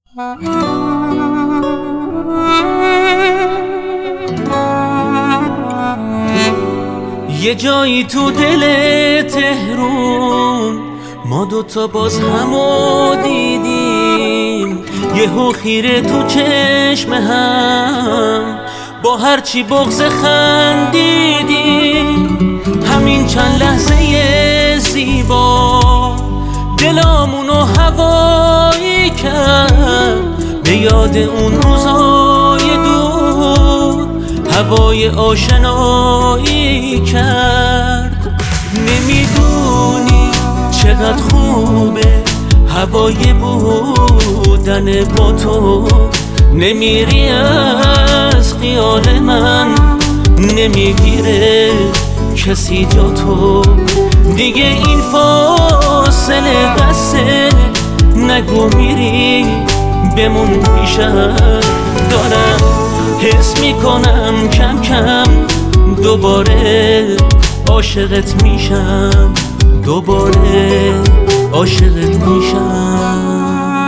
یه جایی تو دل تهرون ما دوتا باز همو دیدیم، یهو خیره تو چشم هم با هرچی بغض خندیدیم. همین چند لحظه زیبا دلامونو هوایی کرد، به یاد اون روزای دور هوای آشنایی کرد. نمیدونی چقدر خوبه هوای بودن با تو، نمیری از خیال من، نمیگیره کسی جا تو. دیگه این فاصله بسه، نگو میری بمون پیشم. دارم حس میکنم کم کم دوباره عاشقت میشم، دوباره عاشقت میشم.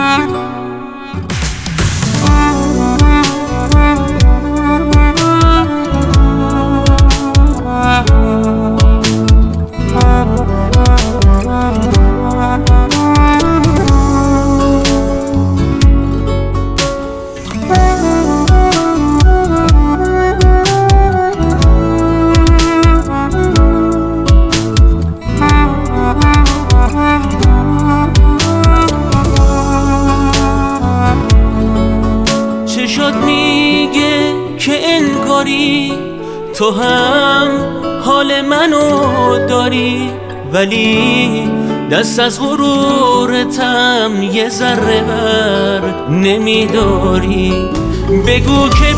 شد میگه که انگاری تو هم حال منو داری، ولی دست از غرورتم یه ذره بر نمیداری. بگو که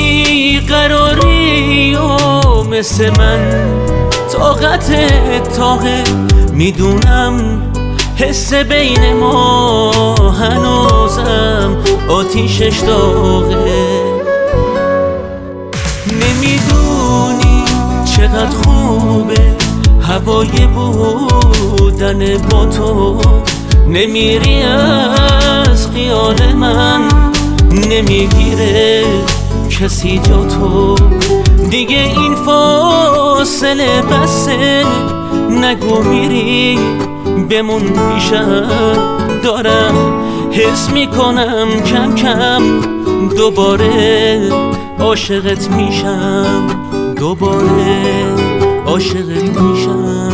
بیقراری و مثل من طاقه میدونم، حس بین ما هنوزم آتیشش داغه. نمیدونی چقدر خوبه هوای بودن با تو، نمیری از خیال من، نمیگیره کسی جا تو. دیگه این فاصله بسه، نگو میری بمون پیشم. دارم حس میکنم کم کم دوباره عاشقت میشم، دوباره عاشقت میشم.